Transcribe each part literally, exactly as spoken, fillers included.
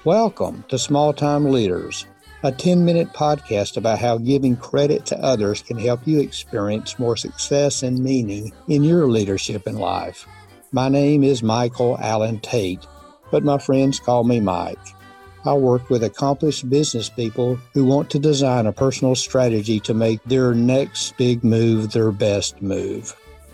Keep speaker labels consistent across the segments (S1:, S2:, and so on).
S1: Welcome to Small Time Leaders, a ten-minute podcast about how giving credit to others can help you experience more success and meaning in your leadership in life. My name is Michael Allen Tate, but my friends call me Mike. I work with accomplished business people who want to design a personal strategy to make their next big move their best move.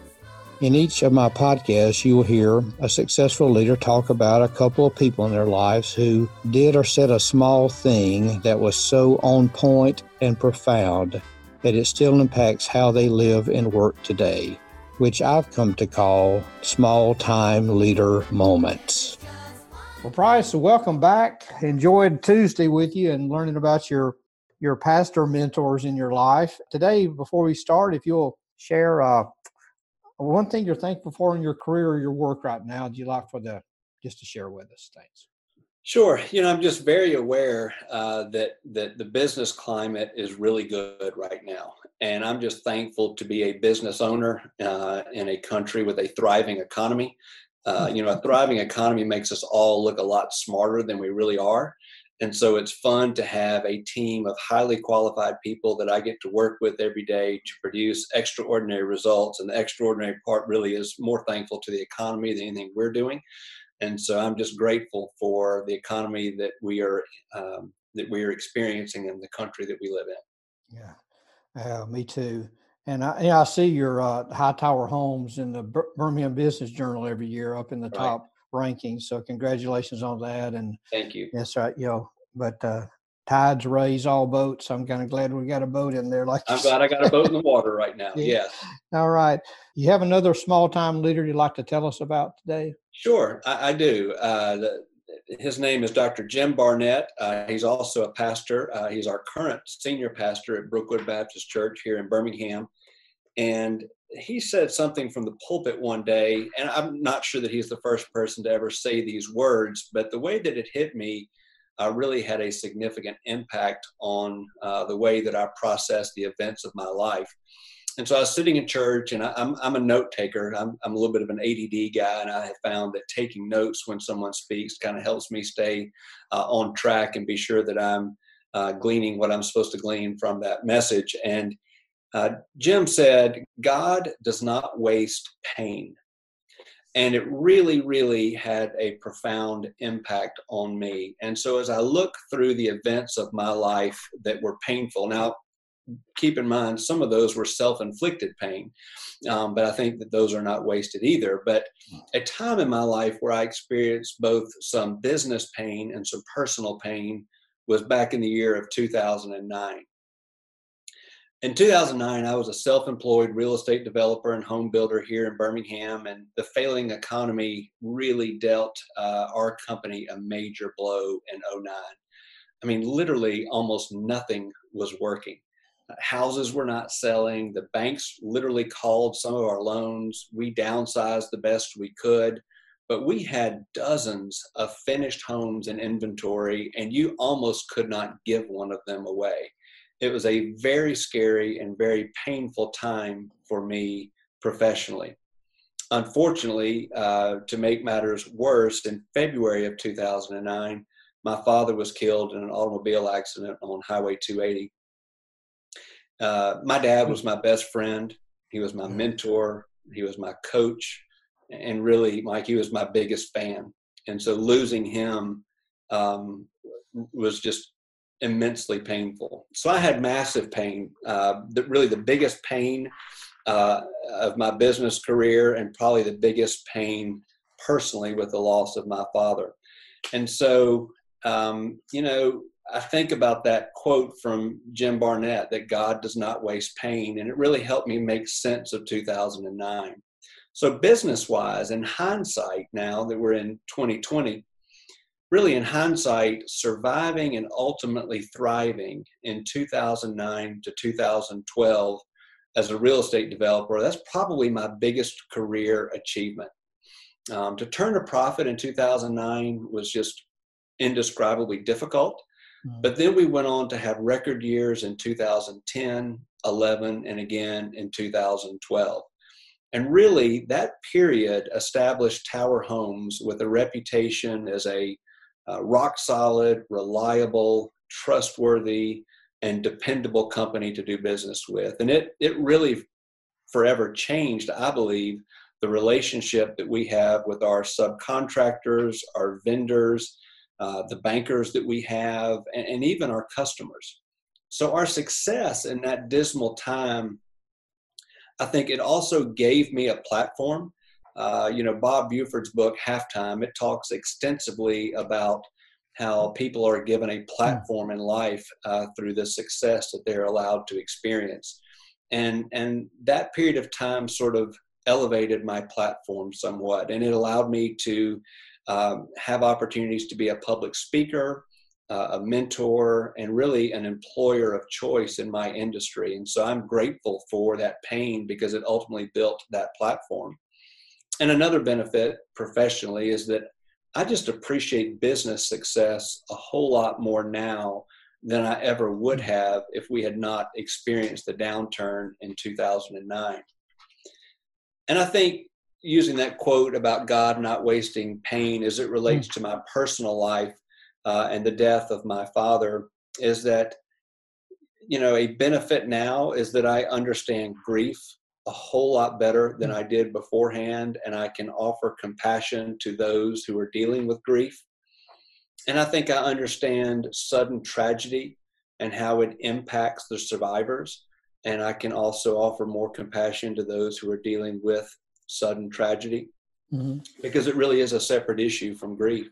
S1: In each of my podcasts, you will hear a successful leader talk about a couple of people in their lives who did or said a small thing that was so on point and profound that it still impacts how they live and work today, which I've come to call small-time leader moments. Well, Bryce, welcome back. Enjoyed Tuesday with you and learning about your, your pastor mentors in your life. Today, before we start, if you'll share uh, one thing you're thankful for in your career or your work right now, do you like for the just to share with us? Thanks.
S2: Sure. You know, I'm just very aware uh, that that the business climate is really good right now. And I'm just thankful to be a business owner uh, in a country with a thriving economy. Uh, you know, a thriving economy makes us all look a lot smarter than we really are. And so it's fun to have a team of highly qualified people that I get to work with every day to produce extraordinary results. And the extraordinary part really is more thankful to the economy than anything we're doing. And so I'm just grateful for the economy that we are um, that we are experiencing in the country that we live in.
S1: Yeah, uh, me too. And I, yeah, I see your uh, Hightower Homes in the Bir- Birmingham Business Journal every year up in the
S2: Right.
S1: top rankings. So congratulations on that. And
S2: Thank you.
S1: that's right. You know, but uh, tides raise all boats. I'm kind of glad we got a boat in there. Like
S2: I'm glad I got a boat in the water right now.
S1: Yeah.
S2: Yes.
S1: All right. You have another small time leader you'd like to tell us about today?
S2: Sure, I, I do. Uh, the, his name is Doctor Jim Barnett. Uh, he's also a pastor. Uh, he's our current senior pastor at Brookwood Baptist Church here in Birmingham. And he said something from the pulpit one day, and I'm not sure that he's the first person to ever say these words, but the way that it hit me uh, really had a significant impact on uh, the way that I process the events of my life. And so I was sitting in church, and I, I'm I'm a note taker. I'm I'm a little bit of an A D D guy, and I have found that taking notes when someone speaks kind of helps me stay uh, on track and be sure that I'm uh, gleaning what I'm supposed to glean from that message. And uh, Jim said, "God does not waste pain," and it really, really had a profound impact on me. And so as I look through the events of my life that were painful, now, keep in mind, some of those were self-inflicted pain, um, but I think that those are not wasted either. But a time in my life where I experienced both some business pain and some personal pain was back in the year of two thousand nine. In two thousand nine, I was a self-employed real estate developer and home builder here in Birmingham, and the failing economy really dealt uh, our company a major blow in oh nine. I mean, literally almost nothing was working. Houses were not selling. The banks literally called some of our loans. We downsized the best we could, but we had dozens of finished homes in inventory, and you almost could not give one of them away. It was a very scary and very painful time for me professionally. Unfortunately, uh, to make matters worse, in February of two thousand nine, my father was killed in an automobile accident on Highway two eighty. Uh, my dad was my best friend. He was my mentor. He was my coach. And really, Mike, he was my biggest fan. And so losing him um, was just immensely painful. So I had massive pain. Uh, the, really the biggest pain uh, of my business career, and probably the biggest pain personally with the loss of my father. And so, um, you know, I think about that quote from Jim Barnett, that God does not waste pain, and it really helped me make sense of two thousand nine. So business-wise, in hindsight, now that we're in twenty twenty, really in hindsight, surviving and ultimately thriving in two thousand nine to two thousand twelve as a real estate developer, that's probably my biggest career achievement. Um, to turn a profit in two thousand nine was just indescribably difficult. But then we went on to have record years in two thousand ten, eleven, and again in two thousand twelve. And really, that period established Tower Homes with a reputation as a uh, rock solid, reliable, trustworthy, and dependable company to do business with. And it it really forever changed, I believe, the relationship that we have with our subcontractors, our vendors, uh, the bankers that we have, and, and even our customers. So our success in that dismal time, I think it also gave me a platform. Uh, you know, Bob Buford's book, Halftime, it talks extensively about how people are given a platform in life uh, through the success that they're allowed to experience. And, and that period of time sort of elevated my platform somewhat, and it allowed me to um, have opportunities to be a public speaker, uh, a mentor, and really an employer of choice in my industry. And so I'm grateful for that pain because it ultimately built that platform. And another benefit professionally is that I just appreciate business success a whole lot more now than I ever would have if we had not experienced the downturn in two thousand nine. And I think using that quote about God not wasting pain as it relates to my personal life uh, and the death of my father is that, you know, a benefit now is that I understand grief a whole lot better than I did beforehand, and I can offer compassion to those who are dealing with grief. And I think I understand sudden tragedy and how it impacts the survivors. And I can also offer more compassion to those who are dealing with sudden tragedy, mm-hmm. because it really is a separate issue from grief.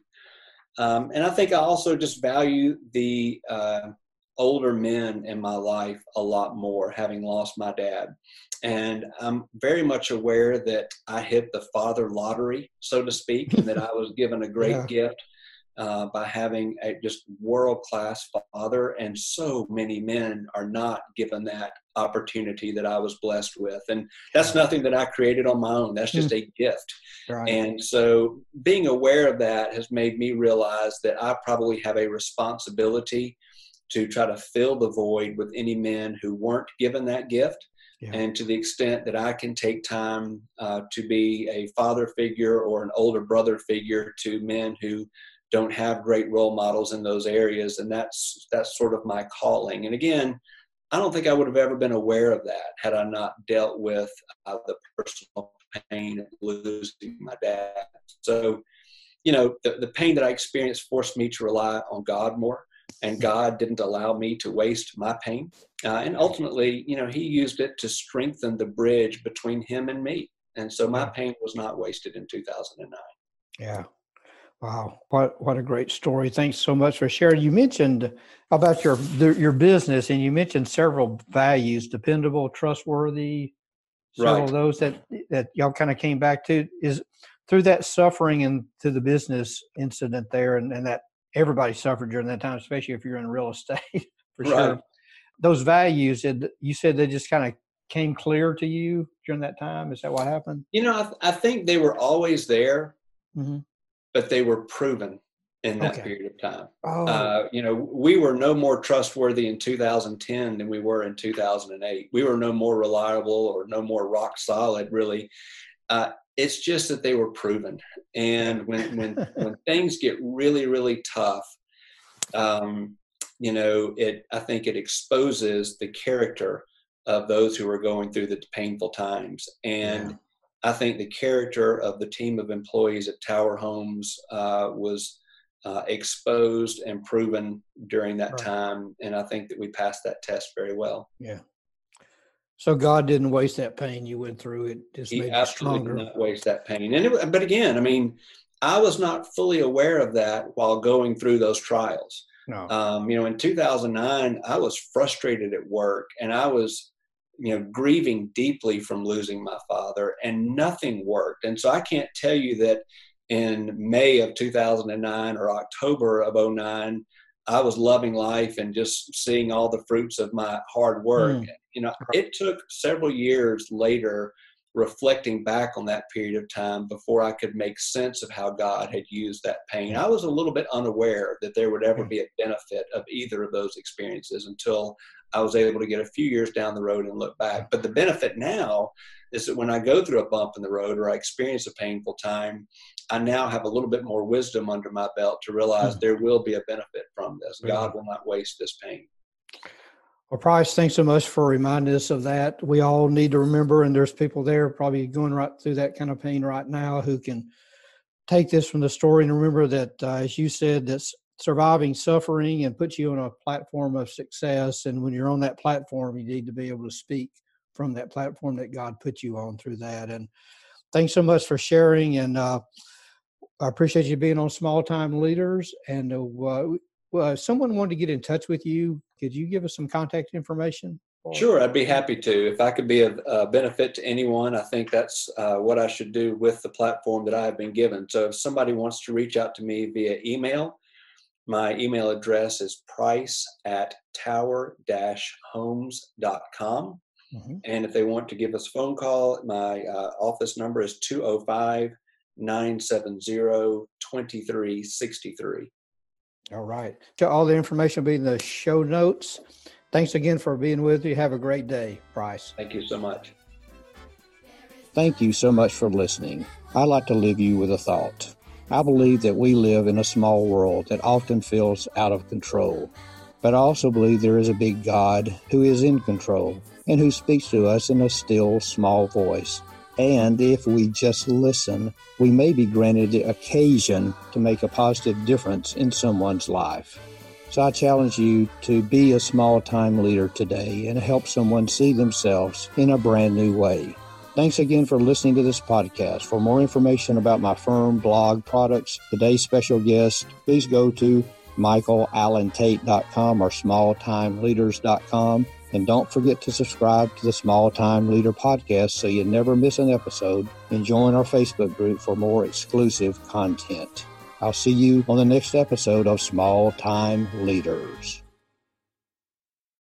S2: Um, and I think I also just value the uh, older men in my life a lot more, having lost my dad. And I'm very much aware that I hit the father lottery, so to speak, and that I was given a great yeah. gift uh, by having a just world-class father. And so many men are not given that opportunity that I was blessed with. And that's nothing that I created on my own. That's just mm. a gift. Right. And so being aware of that has made me realize that I probably have a responsibility to try to fill the void with any men who weren't given that gift. Yeah. And to the extent that I can take time uh, to be a father figure or an older brother figure to men who don't have great role models in those areas, and that's that's sort of my calling. And again, I don't think I would have ever been aware of that had I not dealt with uh, the personal pain of losing my dad. So, you know, the, the pain that I experienced forced me to rely on God more, and God didn't allow me to waste my pain. Uh, and ultimately, you know, he used it to strengthen the bridge between him and me. And so my pain was not wasted in two thousand nine.
S3: Yeah. Wow. What, what a great story. Thanks so much for sharing. You mentioned about your, your business, and you mentioned several values: dependable, trustworthy, several right. of those that, that y'all kind of came back to. Is through that suffering and to the business incident there, and, and that everybody suffered during that time, especially if you're in real estate, for right. sure. Those values, you said they just kind of came clear to you during that time. Is that what happened?
S2: You know, I, th- I think they were always there, mm-hmm. but they were proven in that okay. period of time. Oh. Uh, you know, we were no more trustworthy in two thousand ten than we were in two thousand eight. We were no more reliable or no more rock solid, really. Uh, it's just that they were proven. And when when when things get really, really tough, um, you know, it I think it exposes the character of those who are going through the painful times. And yeah. I think the character of the team of employees at Tower Homes uh, was uh, exposed and proven during that right. time. And I think that we passed that test very well.
S3: Yeah. So God didn't waste that pain you went through. It just
S2: he
S3: made you stronger.
S2: He absolutely did not waste that pain. And it, but again, I mean, I was not fully aware of that while going through those trials. No. Um, you know, in two thousand nine, I was frustrated at work, and I was, you know, grieving deeply from losing my father, and nothing worked. And so I can't tell you that in May of two thousand nine or October of oh nine, I was loving life and just seeing all the fruits of my hard work. Mm. You know, it took several years later, reflecting back on that period of time, before I could make sense of how God had used that pain. I was a little bit unaware that there would ever be a benefit of either of those experiences until I was able to get a few years down the road and look back. But the benefit now is that when I go through a bump in the road or I experience a painful time, I now have a little bit more wisdom under my belt to realize there will be a benefit from this. God will not waste this pain.
S3: Well, Price, thanks so much for reminding us of that. We all need to remember, and there's people there probably going right through that kind of pain right now who can take this from the story and remember that, uh, as you said, that's surviving suffering and put you on a platform of success. And when you're on that platform, you need to be able to speak from that platform that God put you on through that. And thanks so much for sharing. And uh, I appreciate you being on Small Time Leaders. And uh, well, if someone wanted to get in touch with you, could you give us some contact information?
S2: Sure, I'd be happy to. If I could be a, a benefit to anyone, I think that's uh, what I should do with the platform that I have been given. So if somebody wants to reach out to me via email, my email address is price at tower dash homes dot com. Mm-hmm. And if they want to give us a phone call, my uh, office number is two oh five, nine seven zero, two three six three.
S3: All right. So all the information will be in the show notes. Thanks again for being with you. Have a great day, Price.
S2: Thank you so much.
S1: Thank you so much for listening. I'd like to leave you with a thought. I believe that we live in a small world that often feels out of control. But I also believe there is a big God who is in control and who speaks to us in a still, small voice. And if we just listen, we may be granted the occasion to make a positive difference in someone's life. So I challenge you to be a small-time leader today and help someone see themselves in a brand new way. Thanks again for listening to this podcast. For more information about my firm, blog, products, today's special guest, please go to michael allen tate dot com or small time leaders dot com. And don't forget to subscribe to the Small Time Leader podcast so you never miss an episode, and join our Facebook group for more exclusive content. I'll see you on the next episode of Small Time Leaders.